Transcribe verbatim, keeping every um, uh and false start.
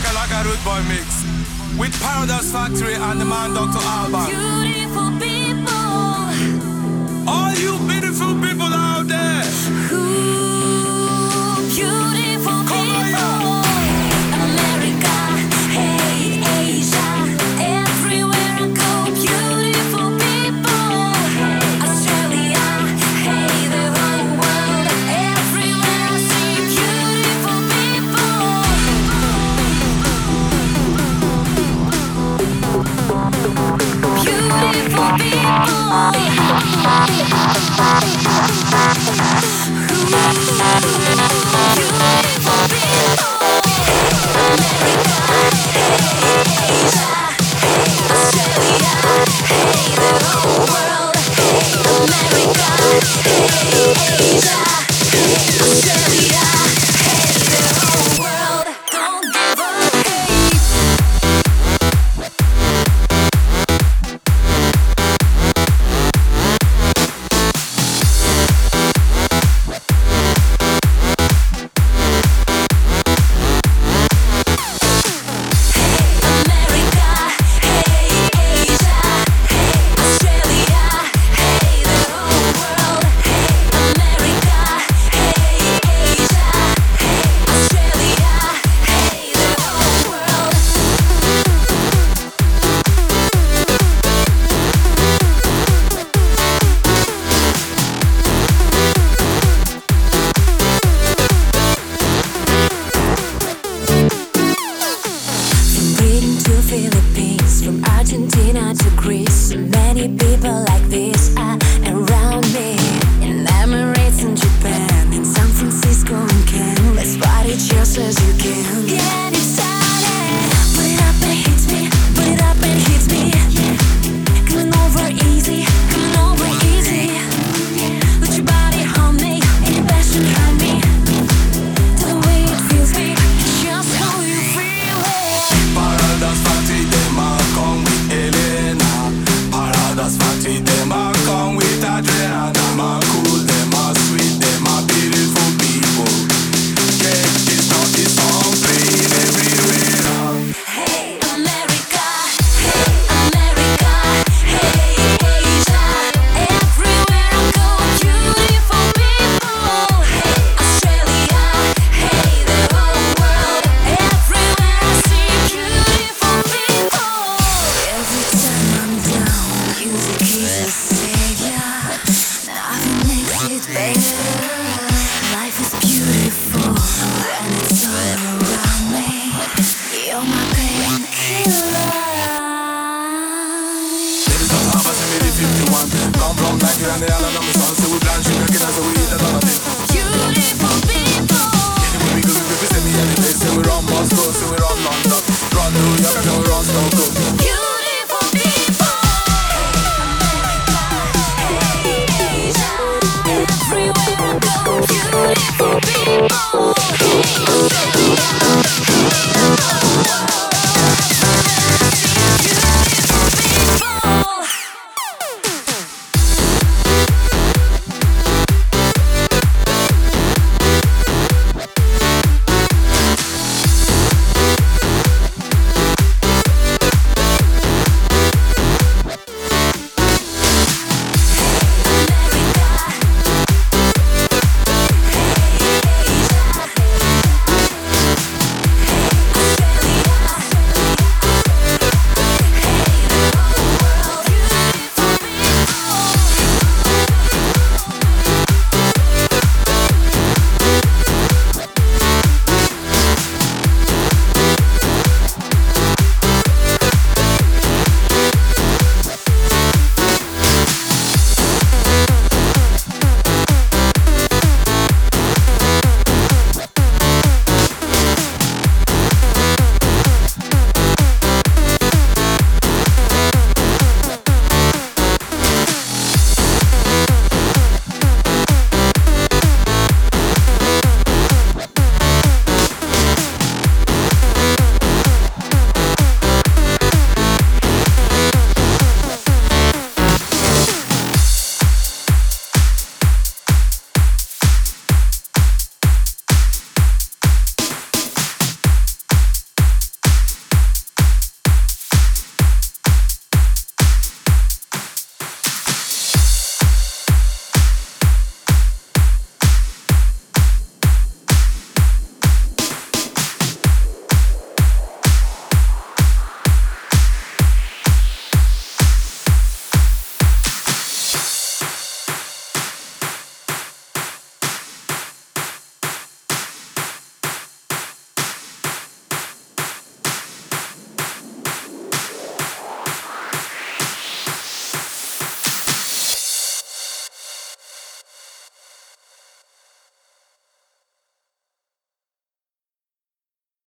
Shaka Laka Root Boy mix with Paradise Factory and the man Doctor Alban. Beautiful people, all you beautiful people out there. ooh, beautiful people. America, hey Asia, everywhere I go, beautiful people. Australia, hey the whole world, everywhere I see beautiful people. Beautiful Philippines, from Argentina to Greece, so many people like this are around me. In Emirates and Japan, in San Francisco and Cannes, let's party just as you can. Get it started, put it up and hit me, put it up and hit me. Coming over easy, coming over easy. Put your body on me, and your passion on me. Do the way it feels me, just how you feel it. Paradise Factory, them a come with Elena. Paradise Factory, them a come with Adriana. Them a cool, them a sweet, them a beautiful people. Get this naughty song playing everywhere. Hey America, hey America, hey Asia, everywhere I go, beautiful people. Hey Australia, hey the whole world, everywhere I see beautiful people. Every time I'm down, music is a savior. Nothing makes it better. Life is beautiful when it's all around me. You're my painkiller. Ladies and gentlemen, fifty-one. Come from Nigeria and the island of the sun, so we